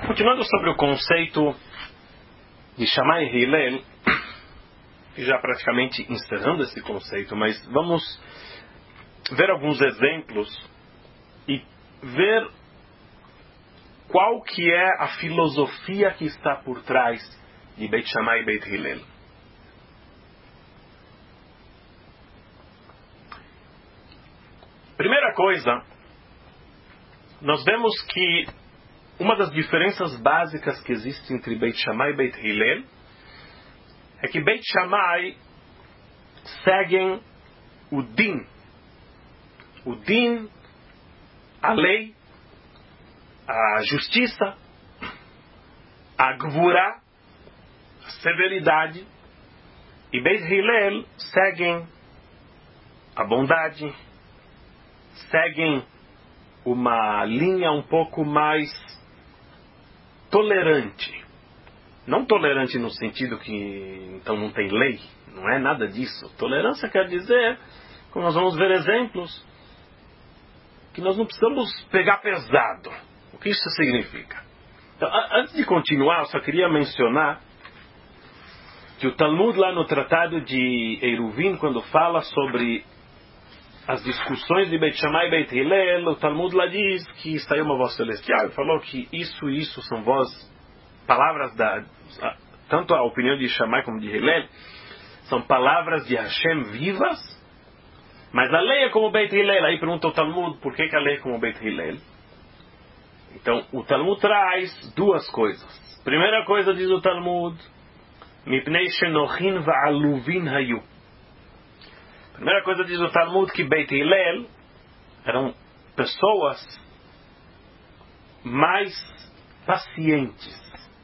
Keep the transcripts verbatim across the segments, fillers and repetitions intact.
Continuando sobre o conceito de Shammai e Hillel, já praticamente encerrando esse conceito, mas vamos ver alguns exemplos e ver qual que é a filosofia que está por trás de Beit Shammai e Beit Hillel. Primeira coisa, nós vemos que uma das diferenças básicas que existe entre Beit Shammai e Beit Hillel é que Beit Shammai seguem o Din. O Din, a lei, a justiça, a Gvurá, a severidade. E Beit Hillel seguem a bondade, seguem uma linha um pouco mais tolerante. Não tolerante no sentido que então não tem lei, não é nada disso. Tolerância quer dizer, como nós vamos ver exemplos, que nós não precisamos pegar pesado. O que isso significa? Então, antes de continuar, eu só queria mencionar que o Talmud lá no Tratado de Eruvin, quando fala sobre as discussões de Beit Shammai e Beit Hillel, o Talmud lá diz que saiu uma voz celestial e falou que isso e isso são vozes, palavras da, tanto a opinião de Shammai como de Hillel, são palavras de Hashem vivas, mas a lei é como Beit Hillel. Aí pergunta o Talmud, por que, que a lei é como Beit Hillel? Então, o Talmud traz duas coisas. Primeira coisa, diz o Talmud, Mipnei shenochin va'aluvin hayu. Primeira coisa, diz o Talmud, que Beit Hillel eram pessoas mais pacientes.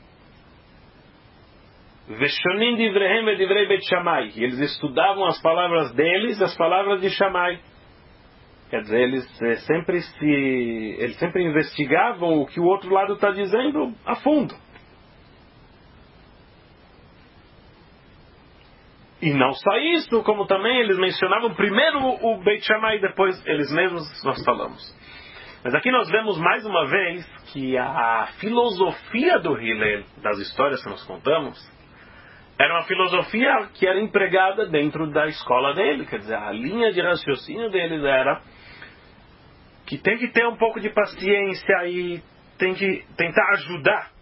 Veshonim divrehem ve divrei Beit Shammai. Eles estudavam as palavras deles e as palavras de Shammai. Quer dizer, eles eh, sempre se, eles sempre investigavam o que o outro lado está dizendo a fundo. E não só isso, como também eles mencionavam primeiro o Beit Shammai e depois eles mesmos nós falamos. Mas aqui nós vemos mais uma vez que a filosofia do Hillel, das histórias que nós contamos, era uma filosofia que era empregada dentro da escola dele. Quer dizer, a linha de raciocínio deles era que tem que ter um pouco de paciência e tem que tentar ajudar.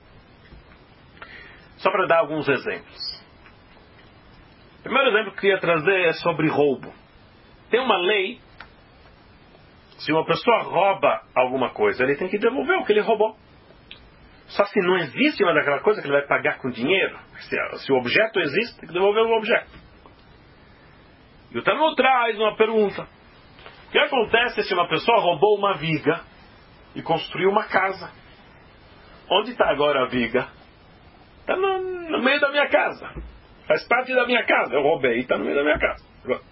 Só para dar alguns exemplos. O primeiro exemplo que eu queria trazer é sobre roubo. Tem uma lei, se uma pessoa rouba alguma coisa, ele tem que devolver o que ele roubou. Só se não existe mais aquela coisa que ele vai pagar com dinheiro. Se, se o objeto existe, tem que devolver o objeto. E o Talmud traz uma pergunta. O que acontece se uma pessoa roubou uma viga e construiu uma casa? Onde está agora a viga? Está no, no meio da minha casa. Faz parte da minha casa. Eu roubei e está no meio da minha casa.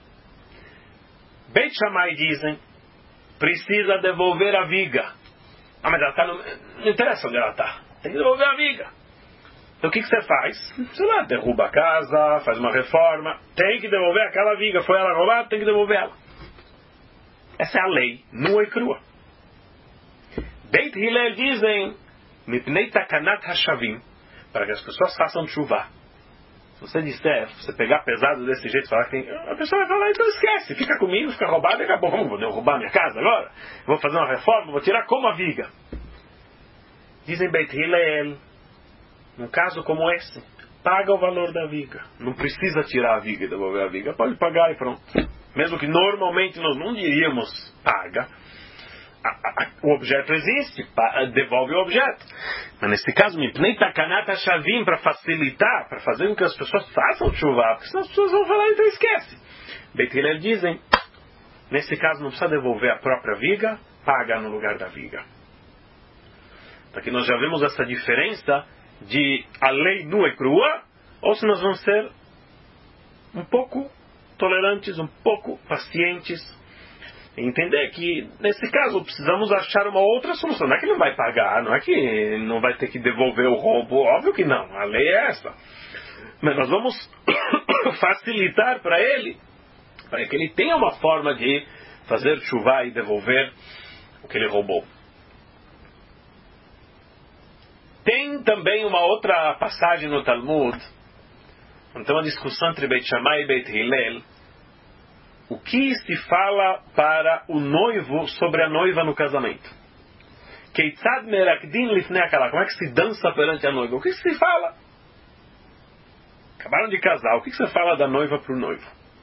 Beit Shammai dizem, precisa devolver a viga. Ah, mas ela está no... Não interessa onde ela está. Tem que devolver a viga. Então o que, que você faz? Sei lá, derruba a casa, faz uma reforma. Tem que devolver aquela viga. Foi ela roubada, tem que devolver ela. Essa é a lei, nua e crua. Beit Hillel dizem, Mipnei takanat hashavim, para que as pessoas façam chuva. Se você disser, se você pegar pesado desse jeito, falar que tem, a pessoa vai falar, então esquece, fica comigo, fica roubado e acabou. Vamos, vou derrubar minha casa agora? Vou fazer uma reforma, vou tirar como a viga. Dizem Beit Hillel, num caso como esse, paga o valor da viga. Não precisa tirar a viga e devolver a viga, pode pagar e pronto. Mesmo que normalmente nós não diríamos paga, a, a, o objeto existe, pa, devolve o objeto. Mas nesse caso, Mipnei takanat hashavim, para facilitar, para fazer com que as pessoas façam chuva, porque senão as pessoas vão falar, então esquece. Beit Hillel dizem, nesse caso não precisa devolver a própria viga, paga no lugar da viga. Então aqui nós já vemos essa diferença de a lei nua e crua, ou se nós vamos ser um pouco tolerantes, um pouco pacientes, e entender que nesse caso precisamos achar uma outra solução. Não é que ele não vai pagar, não é que não vai ter que devolver o roubo, óbvio que não, a lei é essa. Mas nós vamos facilitar para ele, para que ele tenha uma forma de fazer chuva e devolver o que ele roubou. Tem também uma outra passagem no Talmud, então uma discussão entre Beit Shammai e Beit Hillel, o que se fala para o noivo sobre a noiva no casamento. Keitzad merakdin lifnei hakala, como é que se dança perante a noiva? O que se fala? Acabaram de casar, o que você fala da noiva para o noivo?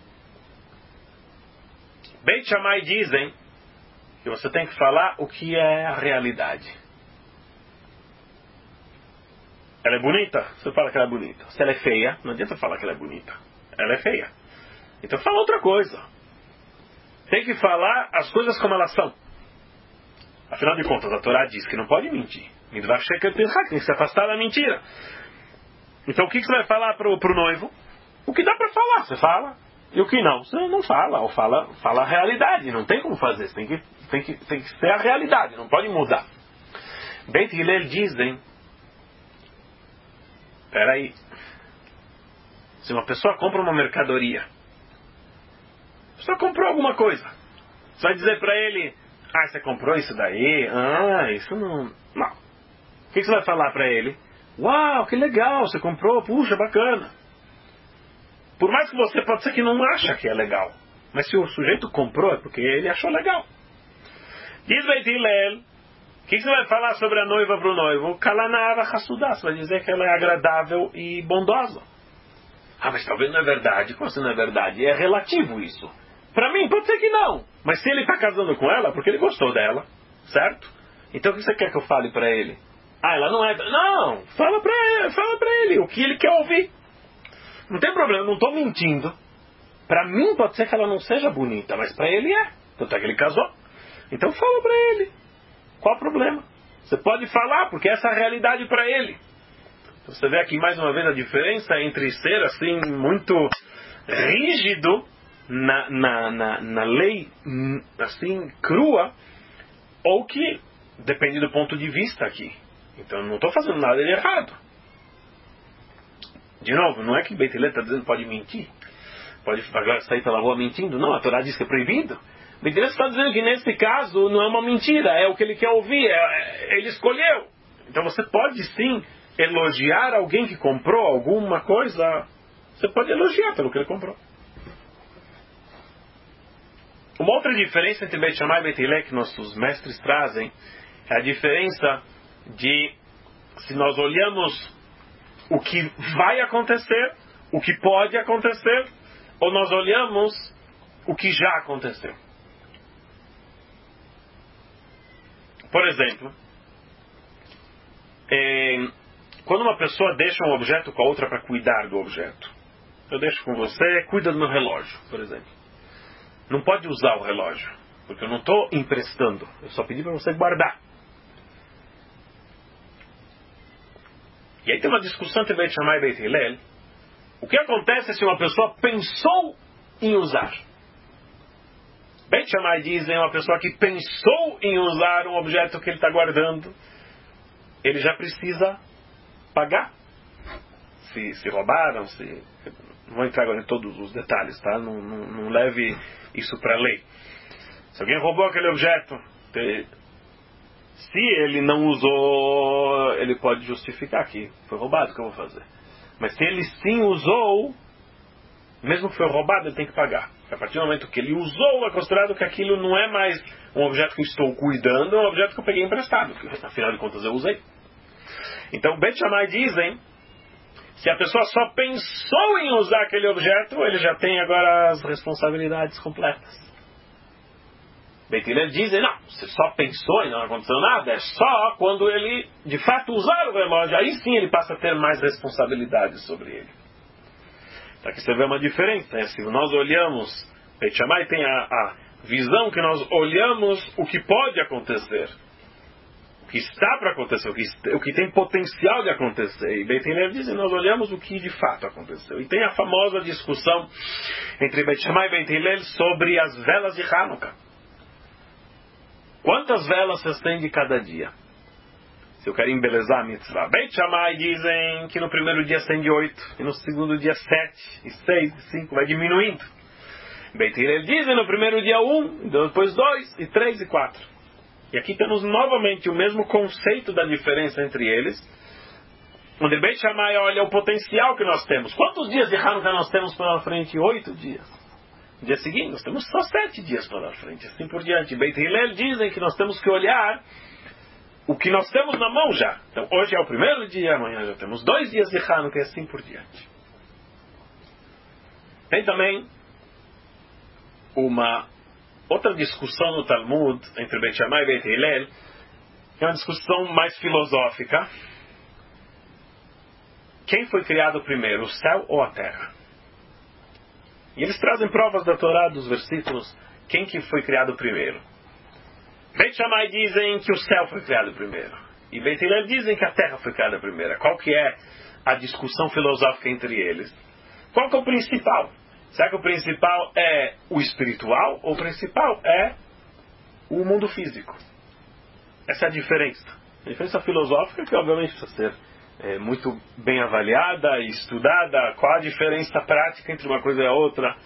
Beit Shammai dizem que você tem que falar o que é a realidade. Ela é bonita? Você fala que ela é bonita. Se ela é feia, não adianta falar que ela é bonita. Ela é feia. Então fala outra coisa. Tem que falar as coisas como elas são. Afinal de contas, a Torá diz que não pode mentir. Tem que se afastar da mentira. Então o que você vai falar para o noivo? O que dá para falar, você fala. E o que não, você não fala. Ou fala, fala a realidade. Não tem como fazer. Tem que, tem, que, tem que ser a realidade. Não pode mudar. Beit Hillel dizem... Peraí. Se uma pessoa compra uma mercadoria, a pessoa comprou alguma coisa, você vai dizer para ele: ah, você comprou isso daí? Ah, isso não... Não. O que você vai falar para ele? Uau, que legal, você comprou, puxa, bacana. Por mais que você pode ser que não acha que é legal, mas se o sujeito comprou é porque ele achou legal. Diz Beit Hillel, o que você vai falar sobre a noiva para o noivo? Kalanava Hassudá, você vai dizer que ela é agradável e bondosa. Ah, mas talvez não é verdade. Como assim não é verdade? É relativo isso. Para mim, pode ser que não. Mas se ele está casando com ela, porque ele gostou dela, certo? Então o que você quer que eu fale para ele? Ah, ela não é... Não, fala para ele, fala para ele o que ele quer ouvir. Não tem problema, eu não estou mentindo. Para mim pode ser que ela não seja bonita, mas para ele é. Tanto é que ele casou. Então fala para ele. Qual o problema? Você pode falar, porque essa é a realidade para ele. Então, você vê aqui mais uma vez a diferença entre ser assim muito rígido na, na, na, na lei assim crua, ou que depende do ponto de vista aqui. Então eu não estou fazendo nada de errado. De novo, não é que Beit Hillel está dizendo que pode mentir, pode sair pela rua mentindo. Não, a Torá diz que é proibido. Beit Hillel está dizendo que nesse caso não é uma mentira, é o que ele quer ouvir, é, ele escolheu. Então você pode sim elogiar alguém que comprou alguma coisa. Você pode elogiar pelo que ele comprou. Uma outra diferença entre Beit Shammai e Beit Hillel que nossos mestres trazem é a diferença de se nós olhamos o que vai acontecer, o que pode acontecer, ou nós olhamos o que já aconteceu. Por exemplo, é, quando uma pessoa deixa um objeto com a outra para cuidar do objeto. Eu deixo com você, cuida do meu relógio, por exemplo. Não pode usar o relógio, porque eu não estou emprestando. Eu só pedi para você guardar. E aí tem uma discussão entre Beit Shammai e Beit Hillel. O que acontece se uma pessoa pensou em usar? Beit Shammai dizem uma pessoa que pensou em usar um objeto que ele está guardando, ele já precisa pagar. Se, se roubaram, se... Não vou entrar agora em todos os detalhes, tá? Não, não, não leve isso para a lei. Se alguém roubou aquele objeto, se ele não usou, ele pode justificar que foi roubado, o que eu vou fazer? Mas se ele sim usou, mesmo que foi roubado, ele tem que pagar. A partir do momento que ele usou, é considerado que aquilo não é mais um objeto que eu estou cuidando, é um objeto que eu peguei emprestado, que afinal de contas eu usei. Então, Beit Shammai dizem, se a pessoa só pensou em usar aquele objeto, ele já tem agora as responsabilidades completas. Beit Hillel dizem, não, você só pensou e não aconteceu nada, é só quando ele de fato usar o relógio, aí sim ele passa a ter mais responsabilidades sobre ele. Então aqui você vê uma diferença, né? Se nós olhamos, Beit Shammai tem a, a visão que nós olhamos o que pode acontecer, o que está para acontecer, o que, o que tem potencial de acontecer. E Beit Hillel diz, nós olhamos o que de fato aconteceu. E tem a famosa discussão entre Beit Shammai e Beit Hillel sobre as velas de Hanukkah. Quantas velas se acende cada dia? Se eu quero embelezar a mitzvah. Beit Shammai dizem que no primeiro dia acende oito, e no segundo dia sete, e seis, e cinco, vai diminuindo. Beit Hillel dizem no primeiro dia um, depois dois, e três, e quatro. E aqui temos novamente o mesmo conceito da diferença entre eles, Onde Beit Shammai olha o potencial que nós temos. Quantos dias de Hanukkah nós temos pela frente? Oito dias. No dia seguinte, nós temos só sete dias pela frente. Assim por diante. Beit Hillel dizem que nós temos que olhar o que nós temos na mão já. Então, hoje é o primeiro dia, amanhã já temos dois dias de Hanukkah e assim por diante. Tem também uma outra discussão no Talmud entre Beit Shammai e Beit Hillel, que é uma discussão mais filosófica. Quem foi criado primeiro, o céu ou a terra? E eles trazem provas da Torá, dos versículos, quem que foi criado primeiro. Beit Shammai dizem que o céu foi criado primeiro. E Beit Hillel dizem que a terra foi criada primeiro. Qual que é a discussão filosófica entre eles? Qual que é o principal? Será que o principal é o espiritual ou o principal é o mundo físico? Essa é a diferença. A diferença filosófica que obviamente precisa ser é, muito bem avaliada e estudada. Qual a diferença prática entre uma coisa e a outra?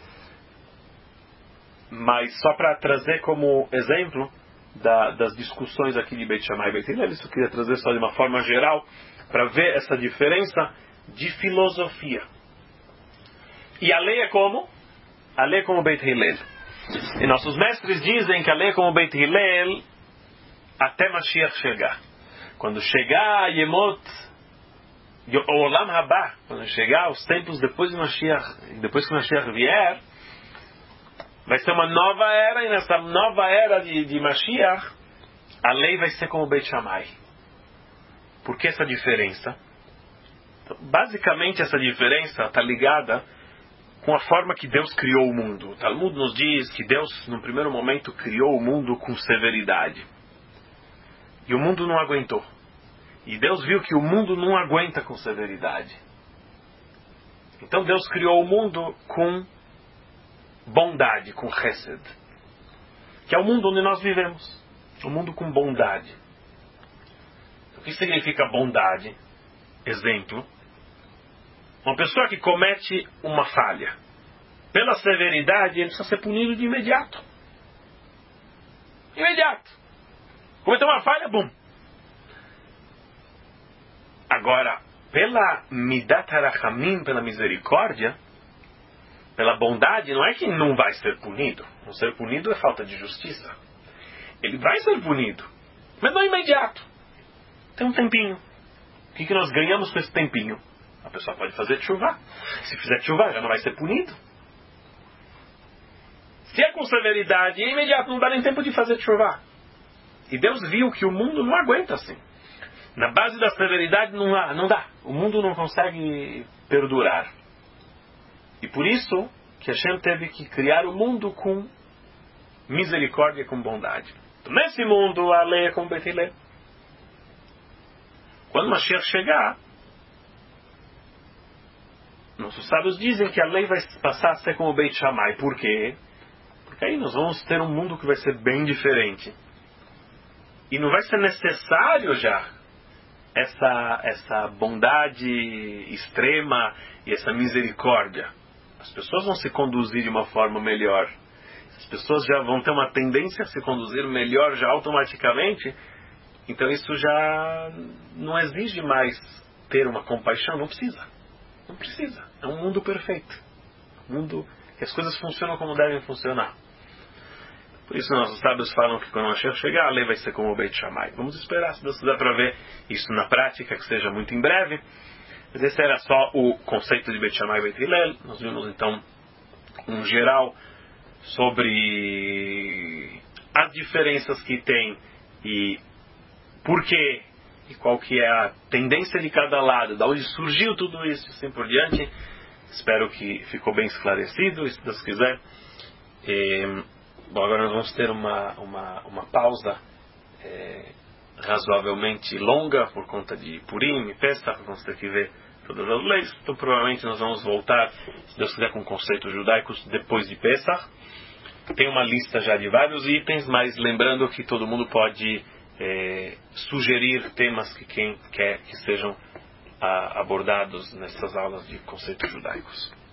Mas só para trazer como exemplo da, das discussões aqui de Beit Shammai e Beit Hillel, isso eu queria trazer só de uma forma geral para ver essa diferença de filosofia. E a lei é como? A lei é como Beit Hillel. E nossos mestres dizem que a lei é como Beit Hillel até Mashiach chegar. Quando chegar Yemot, o Olam Haba, quando chegar os tempos depois de Mashiach, depois que Mashiach vier, vai ser uma nova era, e nessa nova era de, de Mashiach, a lei vai ser como Beit Shammai. Por que essa diferença? Então, basicamente essa diferença está ligada com a forma que Deus criou o mundo. O Talmud nos diz que Deus, no primeiro momento, criou o mundo com severidade. E o mundo não aguentou. E Deus viu que o mundo não aguenta com severidade. Então Deus criou o mundo com bondade, com chesed. Que é o mundo onde nós vivemos. O mundo com bondade. O que significa bondade? Exemplo. Uma pessoa que comete uma falha, pela severidade, ele precisa ser punido de imediato. Imediato. Cometeu uma falha, bum. Agora, pela midat harachamim, pela misericórdia, pela bondade, não é que não vai ser punido. Não ser punido é falta de justiça. Ele vai ser punido, mas não imediato. Tem um tempinho. O que, que nós ganhamos com esse tempinho? A pessoa pode fazer tshuva. Se fizer tshuva, já não vai ser punido. Se é com severidade, é imediato, não dá nem tempo de fazer tshuva. E Deus viu que o mundo não aguenta assim. Na base da severidade não dá, não dá. O mundo não consegue perdurar. E por isso que Hashem teve que criar o mundo com misericórdia e com bondade. Então, nesse mundo, a lei é como Beit Hillel. Quando Mashiach chegar, nossos sábios dizem que a lei vai passar a ser como Beit Shammai. Por quê? Porque aí nós vamos ter um mundo que vai ser bem diferente. E não vai ser necessário já essa, essa bondade extrema e essa misericórdia. As pessoas vão se conduzir de uma forma melhor. As pessoas já vão ter uma tendência a se conduzir melhor já automaticamente. Então isso já não exige mais ter uma compaixão. Não precisa. Não precisa. É um mundo perfeito. Um mundo que as coisas funcionam como devem funcionar. Por isso nossos sábios falam que quando o Mashiach chegar, a lei vai ser como o Beit Shammai. Vamos esperar, se Deus quiser, para ver isso na prática, que seja muito em breve. Mas esse era só o conceito de Beit Shammai e Beit Hillel. Nós vimos então um geral sobre as diferenças que tem e por quê e qual que é a tendência de cada lado, da onde surgiu tudo isso e assim por diante. Espero que ficou bem esclarecido, e se Deus quiser. E, bom, agora nós vamos ter uma, uma, uma pausa é, razoavelmente longa por conta de Purim e Pesach. Vamos ter que ver todas as leis. Então provavelmente nós vamos voltar, se Deus quiser, com conceitos judaicos depois de Pesach. Tem uma lista já de vários itens, mas lembrando que todo mundo pode é, sugerir temas que quem quer que sejam a, abordados nessas aulas de conceitos judaicos.